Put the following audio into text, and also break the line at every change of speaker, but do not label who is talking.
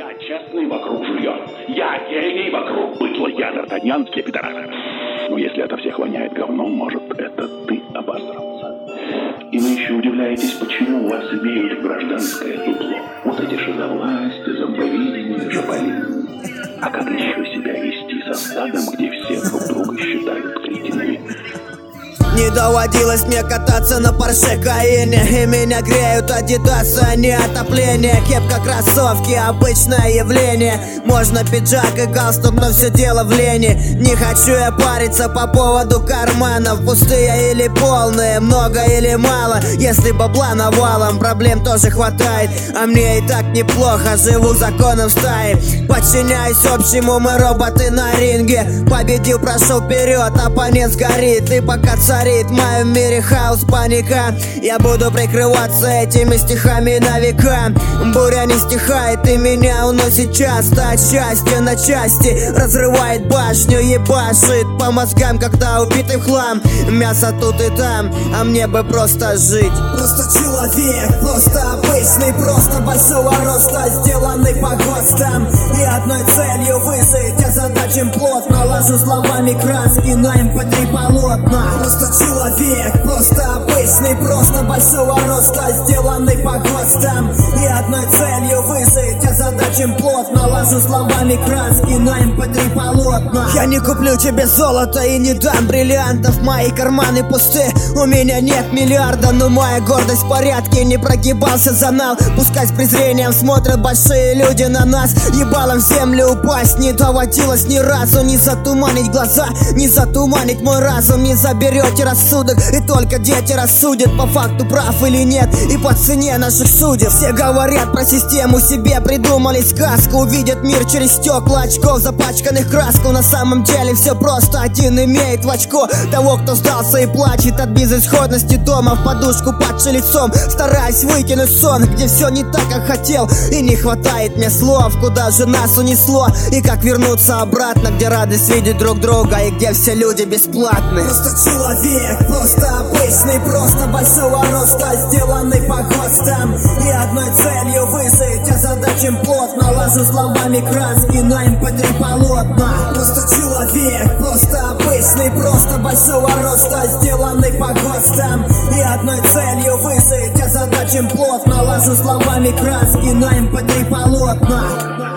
Я честный, вокруг жует. Я гений, вокруг быдло. Я Д'Артаньян, все пидорасы. Но если это всех воняет говном, может, это ты обосрался. И вы еще удивляетесь, почему у вас имеют гражданское дупло. Вот эти же за власть, зомбовидение, жополин. А как еще себя вести со стадом, где все друг друга считают кретинами?
Не доводилось мне кататься на Порше Каене, и меня греют Адидасы, а не отопление. Кепка, кроссовки, обычное явление. Можно пиджак и галстук, но все дело в лени. Не хочу я париться по поводу карманов. Пустые или полные, много или мало. Если бабла навалом, проблем тоже хватает. А мне и так неплохо, живу законом стаи. Подчиняюсь общему, мы роботы на ринге. Победил, прошел вперед, оппонент сгорит. И пока царит в моем мире хаос, паника, я буду прикрываться этими стихами на века. Буря не стихает и меня уносит часто. От счастья на части разрывает башню, ебашит по мозгам, когда убитый в хлам. Мясо тут и там, а мне бы просто жить. Просто человек, просто обычный, просто большого роста, сделанный по ГОСТам. И одной целью выжить, озадачен плод. Наложу словами краски на MP3 полотна. Просто человек, просто обычный, просто большого роста, сделанный по ГОСТам. И одной целью выжить, озадачен плод. Наложу словами краски на MP3 полотна. Я не куплю тебе золото и не дам бриллиантов. Мои карманы пусты, у меня нет миллиарда. Но моя гордость в порядке, не прогибался за нал. Пускай с презрением смотрят большие люди на нас. Ебалом в землю упасть не доводилось ни разу. Не затуманить глаза, не затуманить мой разум. Не заберете рассудок, и только дети рассудят, по факту прав или нет, и по цене наших судеб. Все говорят про систему, себе придумали сказку. Увидят мир через стекла очков, запачканных краску. На самом деле все просто, один имеет в очко того, кто сдался и плачет от безысходности дома. В подушку падший лицом, стараясь выкинуть сон, где все не так, как хотел, и не хватает мне слов. Куда же нас унесло, и как вернуться обратно, где радость видеть друг друга, и где все люди бесплатны. Просто человек, просто обычный, просто большого роста, сделанный по ГОСТам. И одной целью выжить, озадачен плод. Наложу словами краски на MP3 полотна. Просто человек, просто обычный, просто большого роста, сделанный по ГОСТам. И одной целью выжить, озадачен плод. Наложу словами краски на MP3 полотна.